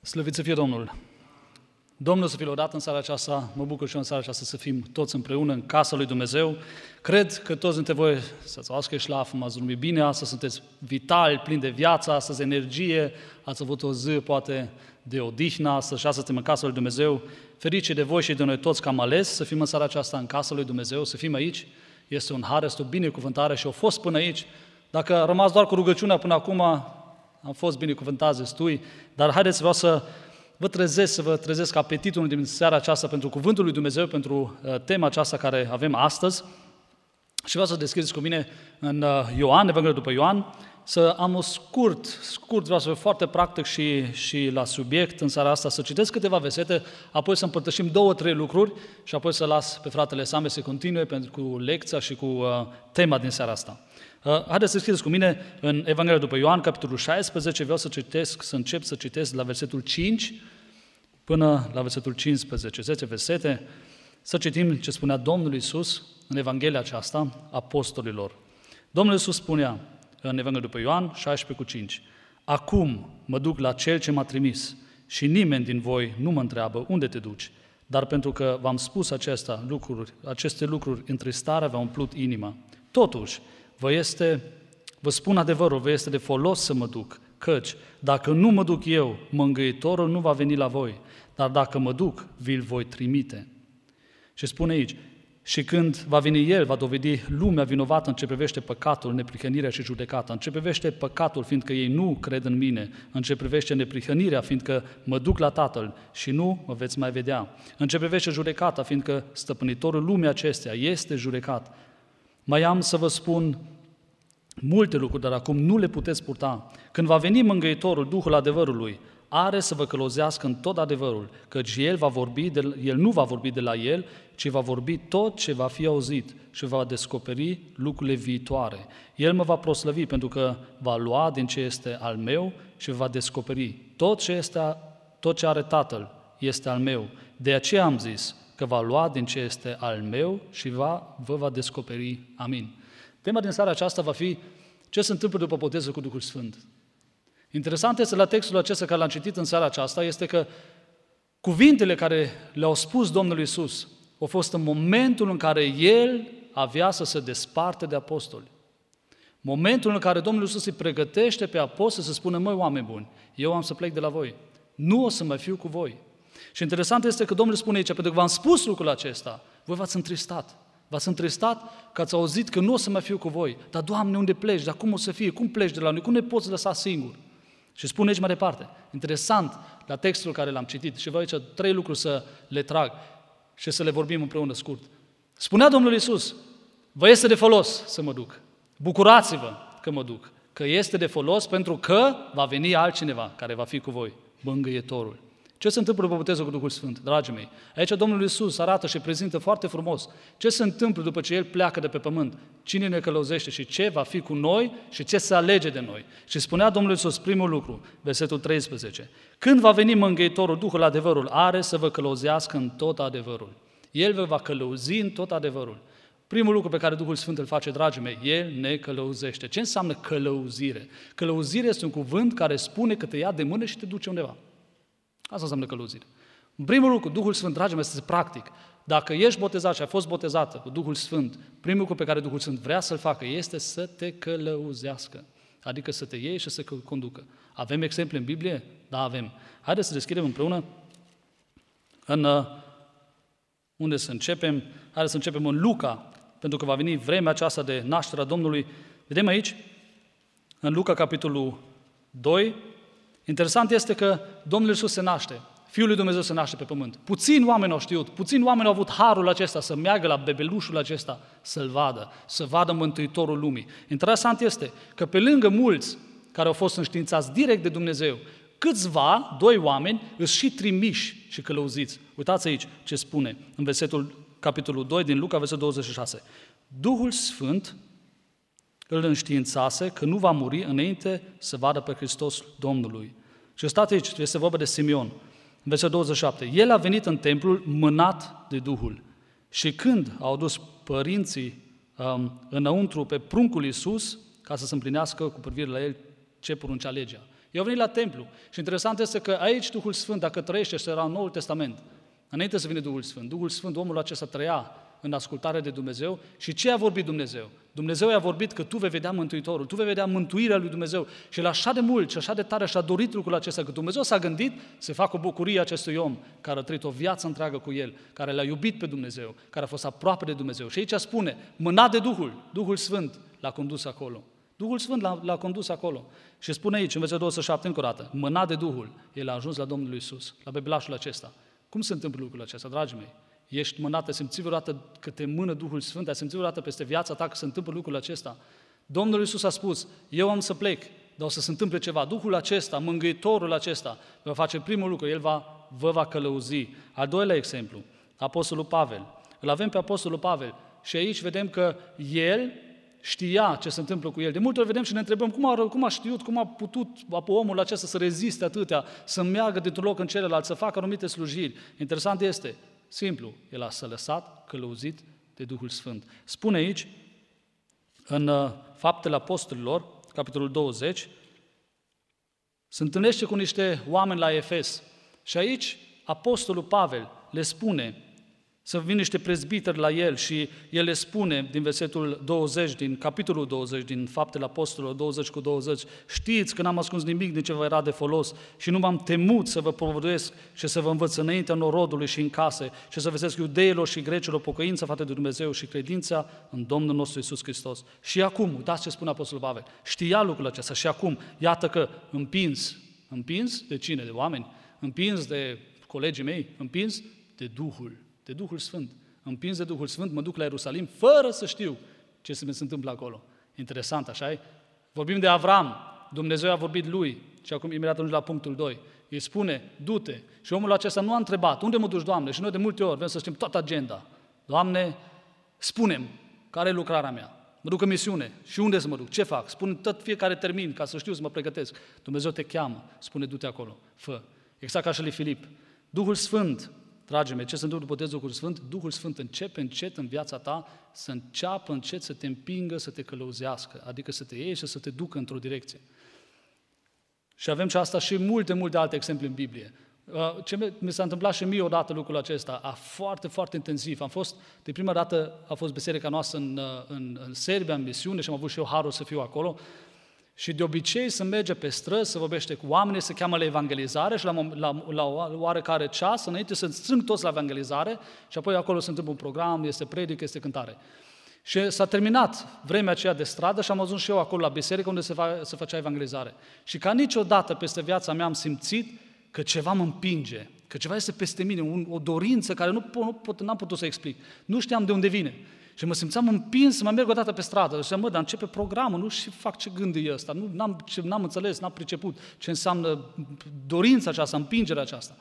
Slăvit să fie Domnul! Domnul să fie lăudat în seara aceasta, mă bucur și eu în seara aceasta să fim toți împreună în casa lui Dumnezeu. Cred că toți dintre voi să-ți oască șlaful, ați dormit bine, astăzi sunteți vitali, plini de viață, astăzi energie, ați avut o zi poate de odihnă, astăzi și astăzi suntem în casa lui Dumnezeu. Ferice de voi și de noi toți că am ales să fim în seara aceasta în casa lui Dumnezeu, să fim aici. Este un har, este o binecuvântare și au fost până aici. Dacă a rămas doar cu rugăciunea până acum, am fost binecuvântați destui, dar haideți vreau să vă trezesc apetitul din seara aceasta pentru Cuvântul lui Dumnezeu, pentru tema aceasta care avem astăzi. Și vreau să deschideți cu mine în Ioan, Evanghelia după Ioan, să am o scurt, vreau să fiu foarte practic și la subiect în seara asta, să citesc câteva versete, apoi să împărtășim 2-3 lucruri și apoi să las pe fratele Same să continue cu lecția și cu tema din seara asta. Haideți să scrieți cu mine în Evanghelia după Ioan, capitolul 16, vreau să încep să citesc la versetul 5 până la versetul 15, 10 versete, să citim ce spunea Domnul Iisus în Evanghelia aceasta apostolilor. Domnul Iisus spunea în Evanghelia după Ioan 16:5: Acum mă duc la Cel ce m-a trimis și nimeni din voi nu mă întreabă unde te duci, dar pentru că v-am spus aceste lucruri, întristarea v-a umplut inima. Totuși, vă spun adevărul, vă este de folos să mă duc, căci dacă nu mă duc eu, mângâietorul nu va veni la voi, dar dacă mă duc, vi-l voi trimite. Și spune aici: și când va veni El, va dovedi lumea vinovată în ce privește păcatul, neprihănirea și judecata, în ce privește păcatul, fiindcă ei nu cred în mine, în ce privește neprihănirea, fiindcă mă duc la Tatăl și nu mă veți mai vedea, în ce privește judecata, fiindcă stăpânitorul lumii acesteia este judecat. Mai am să vă spun multe lucruri, dar acum nu le puteți purta. Când va veni Mângâietorul, Duhul adevărului, are să vă călăuzească în tot adevărul, căci El nu va vorbi de la El, ci va vorbi tot ce va fi auzit și va descoperi lucrurile viitoare. El mă va proslăvi pentru că va lua din ce este al meu și va descoperi. Tot ce are Tatăl este al meu. De aceea am zis că va lua din ce este al meu și vă va descoperi. Amin. Tema din seara aceasta va fi ce se întâmplă după botezul cu Duhul Sfânt. Interesant este la textul acesta care l-am citit în seara aceasta, este că cuvintele care le-au spus Domnul Iisus au fost în momentul în care El avea să se desparte de apostoli. Momentul în care Domnul Iisus îi pregătește pe apostoli să spună: măi, oameni buni, eu am să plec de la voi, nu o să mai fiu cu voi. Și interesant este că Domnul spune aici: pentru că v-am spus lucrul acesta, voi v-ați întristat. V-ați întristat că ați auzit că nu o să mai fiu cu voi. Dar, Doamne, unde pleci? Dar cum o să fie? Cum pleci de la noi? Cum ne poți lăsa singur? Și spune aici mai departe. Interesant la textul care l-am citit. Și vreau aici 3 lucruri să le trag și să le vorbim împreună scurt. Spunea Domnul Iisus: vă este de folos să mă duc. Bucurați-vă că mă duc. Că este de folos pentru că va veni altcineva care va fi cu voi. Mângâietorul. Ce se întâmplă după botezul cu Duhul Sfânt, dragii mei? Aici Domnul Iisus arată și prezintă foarte frumos ce se întâmplă după ce El pleacă de pe pământ, cine ne călăuzește și ce va fi cu noi și ce se alege de noi. Și spunea Domnul Iisus, primul lucru, versetul 13: când va veni Mângâietorul, Duhul adevărul, are să vă călăuzească în tot adevărul. El vă va călăuzi în tot adevărul. Primul lucru pe care Duhul Sfânt îl face, dragii mei, El ne călăuzește. Ce înseamnă călăuzire? Călăuzire este un cuvânt care spune că te ia de mână și te duce undeva. Asta înseamnă călăuzire. În primul lucru, Duhul Sfânt, dragii mei, este practic. Dacă ești botezat și ai fost botezată cu Duhul Sfânt, primul lucru pe care Duhul Sfânt vrea să-l facă este să te călăuzească. Adică să te iei și să te conducă. Avem exemple în Biblie? Da, avem. Haideți să deschidem împreună unde să începem. Haideți să începem în Luca, pentru că va veni vremea aceasta de nașterea Domnului. Vedem aici, în Luca, capitolul 2, interesant este că Domnul Iisus se naște, Fiul lui Dumnezeu se naște pe pământ. Puțini oameni au știut, puțini oameni au avut harul acesta să meargă la bebelușul acesta, să-l vadă, să vadă Mântuitorul lumii. Interesant este că pe lângă mulți care au fost înștiințați direct de Dumnezeu, câțiva, 2 oameni, îs și trimiși și călăuziți. Uitați aici ce spune în capitolul 2 din Luca, versetul 26. Duhul Sfânt îl înștiințase că nu va muri înainte să vadă pe Hristos Domnului. Și stați aici, este vorba de Simeon. În versetul 27. El a venit în templul mânat de Duhul. Și când au dus părinții înăuntru pe pruncul Iisus, ca să se împlinească cu privire la el ce poruncea legea. Ei au venit la templu și interesant este că aici Duhul Sfânt, dacă trăiește, și era în Noul Testament, înainte să vină Duhul Sfânt, omul acesta trăia în ascultare de Dumnezeu și ce a vorbit Dumnezeu? Dumnezeu i-a vorbit că tu vei vedea Mântuitorul, tu vei vedea mântuirea lui Dumnezeu și el așa de mult și așa de tare și-a dorit lucrul acesta, că Dumnezeu s-a gândit să facă o bucurie acestui om care a trăit o viață întreagă cu el, care l-a iubit pe Dumnezeu, care a fost aproape de Dumnezeu. Și aici spune, mânat de Duhul Sfânt l-a condus acolo. Duhul Sfânt l-a condus acolo. Și spune aici, în versetul 27 încă o dată, mânat de Duhul, el a ajuns la Domnul Iisus, la bebelușul acesta. Cum se întâmplă lucrul acesta, dragii mei? Ești mânat, ai simțit vreodată că te mână Duhul Sfânt, ai simțit vreodată peste viața ta că se întâmplă lucrul acesta? Domnul Iisus a spus, eu am să plec, dar o să se întâmple ceva. Duhul acesta, mângâietorul acesta, va face primul lucru, el vă va călăuzi. Al doilea exemplu, Apostolul Pavel. Îl avem pe Apostolul Pavel și aici vedem că el știa ce se întâmplă cu el. De multe ori vedem și ne întrebăm cum a știut, cum a putut omul acesta să reziste atâtea, să meargă dintr-un loc în celălalt, să facă anumite slujiri. Interesant este, simplu, el s-a lăsat călăuzit de Duhul Sfânt. Spune aici, în Faptele Apostolilor, capitolul 20, se întâlnește cu niște oameni la Efes și aici Apostolul Pavel le spune să vină niște prezbiteri la el și el le spune din versetul 20, din capitolul 20, din Faptele Apostolilor 20:20, știți că n-am ascuns nimic din ce vă era de folos și nu m-am temut să vă propovăduiesc și să vă învăț înaintea norodului și în case și să văzesc iudeilor și grecilor pocăința față de Dumnezeu și credința în Domnul nostru Iisus Hristos. Și acum, uitați ce spune Apostolul Pavel, știa lucrul acesta și acum, iată că împins de cine? De oameni? Împins de colegii mei? Împins de Duhul Sfânt. Împins de Duhul Sfânt, mă duc la Ierusalim fără să știu ce se întâmplă acolo. Interesant, așa-i? Vorbim de Avram, Dumnezeu a vorbit lui și acum imediat ajunge la punctul 2. Îi spune, du-te. Și omul acesta nu a întrebat, unde mă duci, Doamne? Și noi de multe ori vrem să știm toată agenda. Doamne, spune-mi, care e lucrarea mea? Mă duc în misiune. Și unde să mă duc? Ce fac? Spune tot fiecare termin ca să știu să mă pregătesc. Dumnezeu te cheamă, spune, du-te acolo, fă. Exact ca și lui Filip. Duhul Sfânt, dragii mei, ce se întâmplă după Duhul Sfânt? Duhul Sfânt începe încet în viața ta să înceapă încet să te împingă, să te călăuzească, adică să te iei și să te ducă într-o direcție. Și avem și asta și multe alte exemple în Biblie. Ce mi s-a întâmplat și mie odată lucrul acesta, foarte, foarte intensiv. De prima dată a fost biserica noastră în Serbia, în misiune și am avut și eu harul să fiu acolo. Și de obicei se merge pe străzi, se vorbește cu oamenii, se cheamă la evangelizare și la oarecare ceas, înainte să strâng toți la evangelizare și apoi acolo se întâmplă un program, este predică, este cântare. Și s-a terminat vremea aceea de stradă și am ajuns și eu acolo la biserică unde se făcea evangelizare. Și ca niciodată peste viața mea am simțit că ceva mă împinge, că ceva este peste mine, o dorință care n-am putut să explic. Nu știam de unde vine. Și mă simțeam împins să mă merg o dată pe stradă. Și ziceam, dar începe programul, nu știu fac ce gând e ăsta, n-am înțeles, n-am priceput ce înseamnă dorința aceasta, împingerea aceasta.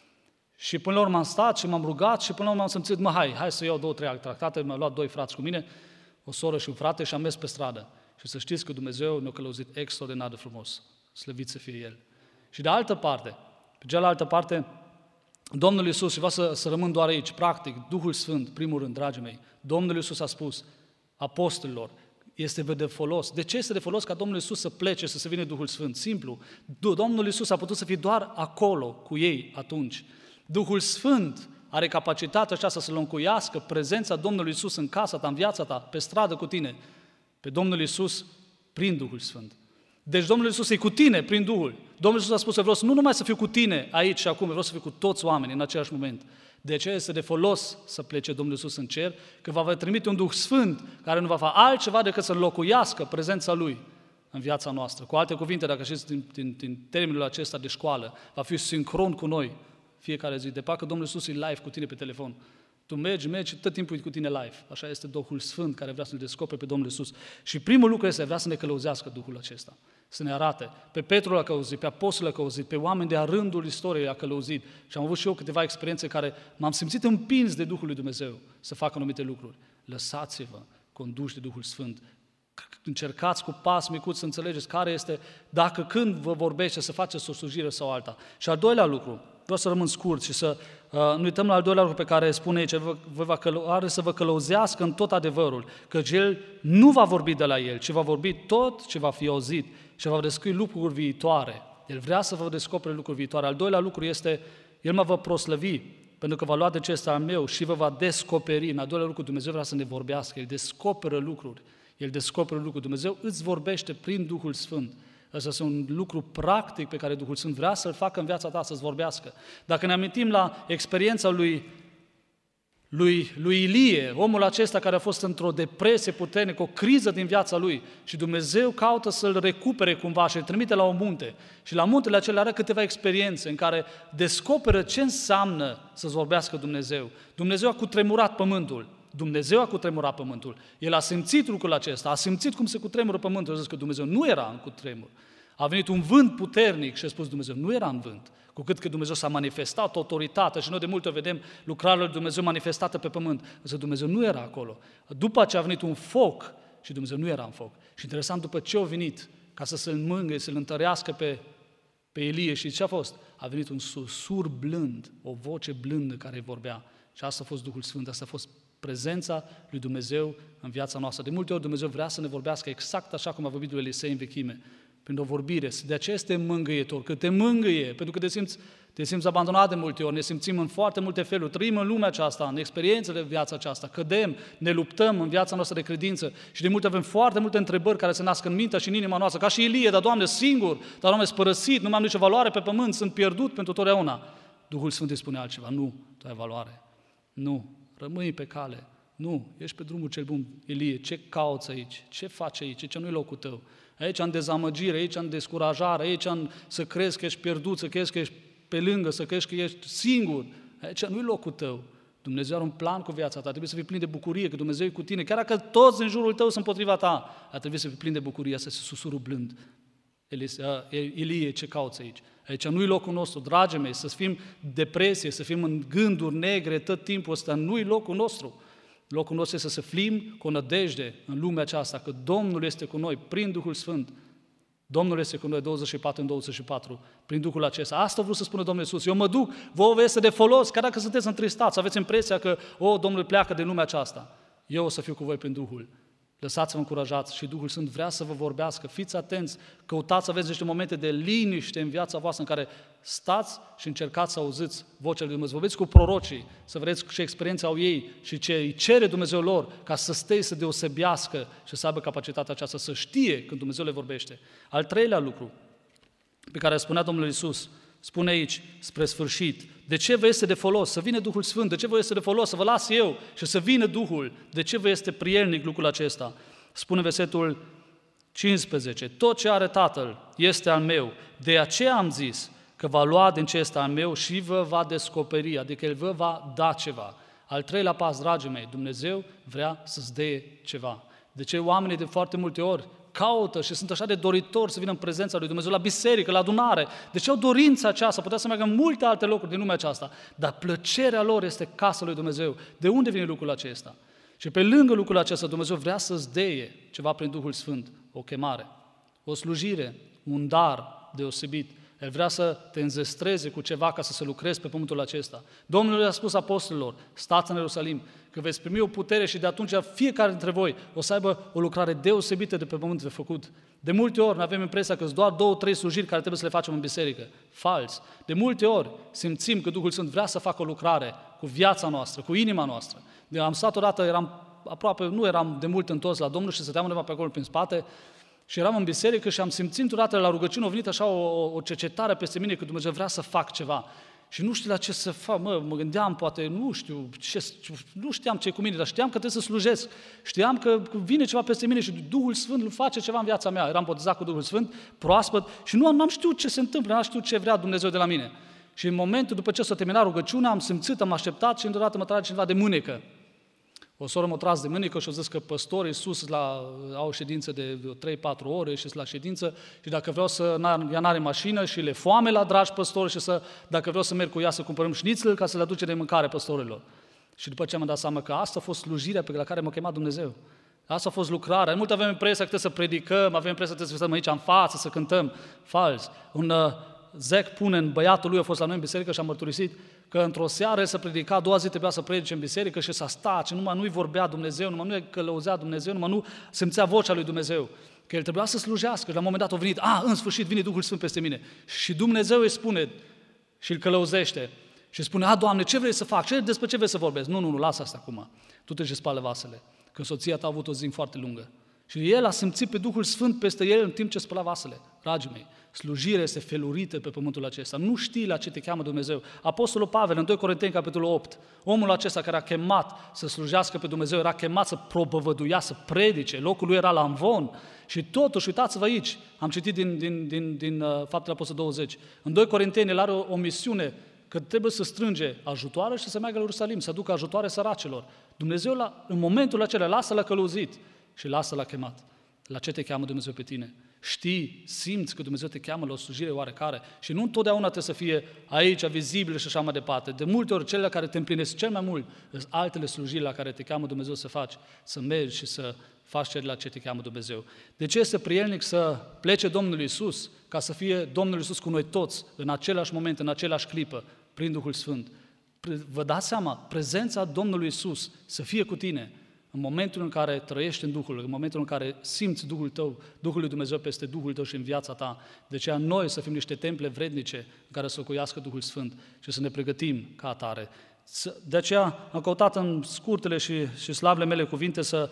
Și până la urmă am stat și m-am rugat și până la urmă am simțit, hai să iau 2-3 tractate, mi-au luat 2 frați cu mine, o soră și un frate și am mers pe stradă. Și să știți că Dumnezeu ne-a călăuzit extraordinar de frumos, slăvit să fie El. Și de altă parte, pe cealaltă parte, Domnul Iisus, și vreau să rămân doar aici, practic, Duhul Sfânt, primul rând, dragii mei, Domnul Iisus a spus apostolilor, este de folos. De ce este de folos ca Domnul Iisus să plece, să se vină Duhul Sfânt? Simplu, Domnul Iisus a putut să fie doar acolo cu ei atunci. Duhul Sfânt are capacitatea aceasta să înlocuiască prezența Domnului Iisus în casa ta, în viața ta, pe stradă cu tine, pe Domnul Iisus prin Duhul Sfânt. Deci Domnul Iisus e cu tine prin Duhul. Domnul Iisus a spus, vreau nu numai să fiu cu tine aici și acum, vreau să fiu cu toți oamenii în același moment. De aceea este de folos să plece Domnul Iisus în cer, că va trimite un Duh Sfânt care nu va face altceva decât să înlocuiască prezența Lui în viața noastră. Cu alte cuvinte, dacă știți din termenul acesta de școală, va fi sincron cu noi fiecare zi. De parcă Domnul Iisus e live cu tine pe telefon. Tu mergi, tot timpul e cu tine live. Așa este Duhul Sfânt care vrea să ne descopere pe Domnul Iisus. Și primul lucru este, vrea să ne călăuzească Duhul acesta. Să ne arate. Pe Petru l-a călăuzit, pe Apostol l-a călăuzit, pe oameni de-a rândul istoriei l-a călăuzit. Și am avut și eu câteva experiențe care m-am simțit împins de Duhul lui Dumnezeu să facă anumite lucruri. Lăsați-vă conduși de Duhul Sfânt. Încercați cu pas micuți să înțelegeți care este, dacă când vă vorbește, să faceți o slujire sau alta. Și al doilea lucru, vreau să rămân scurt și să nu uităm la al doilea lucru pe care spune aici, are să vă călăuzească în tot adevărul, căci El nu va vorbi de la El, ci va vorbi tot ce va fi auzit și va descrie lucruri viitoare. El vrea să vă descopere lucruri viitoare. Al doilea lucru este, El mă va proslăvi, pentru că va lua de ce este al meu și vă va descoperi. În al doilea lucru, Dumnezeu vrea să ne vorbească, El descoperă lucruri. El descoperă lucruri. Dumnezeu îți vorbește prin Duhul Sfânt. Ăsta este un lucru practic pe care Duhul Sfânt vrea să-l facă în viața ta, să-ți vorbească. Dacă ne amintim la experiența lui Ilie, omul acesta care a fost într-o depresie puternică, o criză din viața lui și Dumnezeu caută să-l recupere cumva și îl trimite la un munte. Și la muntele acela are câteva experiențe în care descoperă ce înseamnă să-ți vorbească Dumnezeu. Dumnezeu a cutremurat pământul. Dumnezeu a cutremurat pământul. El a simțit lucrul acesta, a simțit cum se cutremură pământul. A zis că Dumnezeu nu era în cutremur. A venit un vânt puternic și a spus Dumnezeu, nu era în vânt. Cu cât că Dumnezeu s-a manifestat autoritatea și noi de multe ori vedem lucrarea lui Dumnezeu manifestată pe pământ. Însă Dumnezeu nu era acolo. După ce a venit un foc și Dumnezeu nu era în foc. Și interesant, după ce a venit ca să-l mângâie, să-l întărească pe Ilie și ce a fost? A venit un susur blând, o voce blândă care vorbea. Și asta a fost Duhul Sfânt, asta a fost prezența lui Dumnezeu în viața noastră. De multe ori Dumnezeu vrea să ne vorbească exact așa cum a vorbit lui Elisei în vechime, prin o vorbire. De aceea este mângâietor, că te mângâie, pentru că te simți abandonat de multe ori, ne simțim în foarte multe feluri, trăim în lumea aceasta, în experiențele de viața aceasta, cădem, ne luptăm în viața noastră de credință și de multe avem foarte multe întrebări care se nasc în mintea și în inima noastră, ca și Ilie, dar Doamne, singur, dar Doamne, spărăsit, nu mai am nicio valoare pe pământ, sunt pierdut pentru totdeauna. Duhul Sfânt îi spune altceva, nu, tu ai valoare, nu, rămâi pe cale, nu, ești pe drumul cel bun, Ilie, ce cauți aici, ce faci aici, ce nu-i locul tău? Aici în dezamăgire, aici în descurajare, aici să crezi că ești pierdut, să crezi că ești pe lângă, să crezi că ești singur. Aici nu-i locul tău. Dumnezeu are un plan cu viața ta, trebuie să fii plin de bucurie, că Dumnezeu e cu tine. Chiar dacă toți în jurul tău sunt împotriva ta, ar trebui să fii plin de bucurie, să se susurul blând. Ilie, ce cauți aici? Aici nu-i locul nostru, dragii mei, să fim depresie, să fim în gânduri negre tot timpul ăsta, nu-i locul nostru. Locul nostru este să fim cu o nădejde în lumea aceasta, că Domnul este cu noi prin Duhul Sfânt. Domnul este cu noi 24 în 24, prin Duhul acesta. Asta vreau să spună Domnul Iisus. Eu mă duc, vouă vă este de folos, chiar dacă sunteți întristați, aveți impresia că, Domnul pleacă din lumea aceasta. Eu o să fiu cu voi prin Duhul. Lăsați-vă încurajați și Duhul Sfânt vrea să vă vorbească. Fiți atenți, căutați să aveți niște momente de liniște în viața voastră în care stați și încercați să auziți vocea lui Dumnezeu. Vorbiți cu prorocii, să vedeți ce experiență au ei și ce îi cere Dumnezeu lor ca să stea, să deosebească și să aibă capacitatea aceasta, să știe când Dumnezeu le vorbește. Al treilea lucru pe care spunea Domnul Iisus, spune aici, spre sfârșit, de ce vă este de folos să vină Duhul Sfânt? De ce vă este de folos să vă las eu și să vină Duhul? De ce vă este prielnic lucrul acesta? Spune versetul 15, tot ce are Tatăl este al meu, de aceea am zis că va lua din ce este al meu și vă va descoperi, adică El vă va da ceva. Al treilea pas, dragii mei, Dumnezeu vrea să-ți dea ceva. De ce oamenii de foarte multe ori caută și sunt așa de doritori să vină în prezența lui Dumnezeu, la biserică, la adunare. De ce au dorința aceasta? Putea să meargă în multe alte locuri din lumea aceasta, dar plăcerea lor este casa lui Dumnezeu. De unde vine lucrul acesta? Și pe lângă lucrul acesta, Dumnezeu vrea să-ți dea ceva prin Duhul Sfânt, o chemare, o slujire, un dar deosebit. El vrea să te înzestreze cu ceva ca să se lucrezi pe pământul acesta. Domnul le-a spus apostolilor, stați în Ierusalim, că veți primi o putere și de atunci fiecare dintre voi o să aibă o lucrare deosebită de pe pământ de făcut. De multe ori noi avem impresia că sunt doar 2-3 slujiri care trebuie să le facem în biserică. Fals. De multe ori simțim că Duhul Sfânt vrea să facă o lucrare cu viața noastră, cu inima noastră. Am stat odată, nu eram de mult întors la Domnul și stăteam undeva pe acolo prin spate și eram în biserică și am simțit odată la rugăciune, a venit așa o cercetare peste mine că Dumnezeu vrea să fac ceva. Și nu știu la ce să fac, mă gândeam, poate, nu știam ce e cu mine, dar știam că trebuie să slujesc. Știam că vine ceva peste mine și Duhul Sfânt face ceva în viața mea. Eram botezat cu Duhul Sfânt, proaspăt și nu am știut ce se întâmplă, n-am știut ce vrea Dumnezeu de la mine. Și în momentul după ce s-a terminat rugăciunea, am simțit, am așteptat și îndată mă trage cineva de mânecă. O soră m-a tras de mânecă și a zis că păstorii sus au o ședință de 3-4 ore și la ședință și dacă vreau ea n-are mașină și le foame la dragi păstori și dacă vreau să merg cu ea să cumpărăm șnițel ca să le aduce de mâncare păstorilor. Și după ce am dat seama că asta a fost slujirea pe care m-a chemat Dumnezeu. Asta a fost lucrarea. Mult avem impresia că trebuie să predicăm, avem impresia că trebuie să stăm aici în față, să cântăm. Fals. Un zec Punen, băiatul lui a fost la noi în biserică și a mărturisit că într-o seară să predica, a doua zi trebuia să predice în biserică și să stat și numai nu-i vorbea Dumnezeu, numai nu-i călăuzea Dumnezeu, numai nu simțea vocea lui Dumnezeu. că el trebuia să slujească și la un moment dat a venit, în sfârșit vine Duhul Sfânt peste mine. Și Dumnezeu îi spune și îl călăuzește și spune, Doamne, ce vrei să fac? Despre ce vrei să vorbesc? Nu, lasă asta acum. Tu te și spală vasele. Când soția ta a avut o zi foarte lungă. Și el a simțit pe Duhul Sfânt peste el în timp ce spăla vasele. Dragii mei, slujirea este felurită pe pământul acesta. Nu știi la ce te cheamă Dumnezeu. Apostolul Pavel, în 2 Corinteni, capitolul 8, omul acesta care a chemat să slujească pe Dumnezeu, era chemat să propovăduia, să predice, locul lui era la Amvon. Și totuși, uitați-vă aici, am citit din Faptele Apostolului 20, în 2 Corinteni el are o misiune că trebuie să strânge ajutoare și să meargă la Ierusalim, să aducă ajutoare săracelor. Dumnezeu, în momentul acela, lasă-l călăuzit și lasă-l chemat. La ce te cheamă Dumnezeu pe tine? Știi, simți că Dumnezeu te cheamă la o slujire oarecare și nu întotdeauna trebuie să fie aici, vizibil și așa mai departe. De multe ori, cele care te împlinesc cel mai mult sunt altele slujiri la care te cheamă Dumnezeu să faci, să mergi și să faci la ce te cheamă Dumnezeu. De ce este prielnic să plece Domnul Iisus, ca să fie Domnul Iisus cu noi toți, în același moment, în același clipă, prin Duhul Sfânt? Vă dați seama, prezența Domnului Iisus să fie cu tine în momentul în care trăiești în Duhul, în momentul în care simți Duhul tău, Duhul lui Dumnezeu peste Duhul tău și în viața ta. De aceea noi să fim niște temple vrednice în care să locuiască Duhul Sfânt și să ne pregătim ca atare. De aceea am căutat în scurtele și slabele mele cuvinte să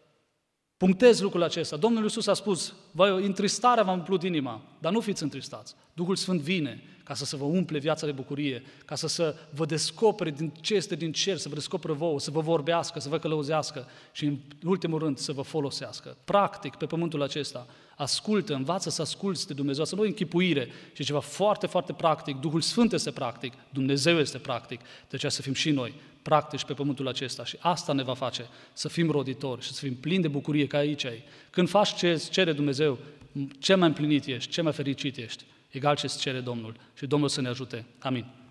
punctez lucrul acesta. Domnul Iisus a spus, întristarea v-a umplut inima, dar nu fiți întristați. Duhul Sfânt vine ca să vă umple viața de bucurie, ca să vă descopere din ce este din cer, să vă descopere vouă, să vă vorbească, să vă călăuzească și, în ultimul rând, să vă folosească. Practic, pe pământul acesta, ascultă, învață să asculți de Dumnezeu, să nu închipuire, ci ceva foarte, foarte practic. Duhul Sfânt este practic, Dumnezeu este practic, de aceea să fim și noi practici pe pământul acesta și asta ne va face să fim roditori și să fim plini de bucurie ca aici ai. Când faci ce îți cere Dumnezeu, cel mai împlinit ești, cel mai fericit ești, egal ce îți cere Domnul și Domnul să ne ajute. Amin.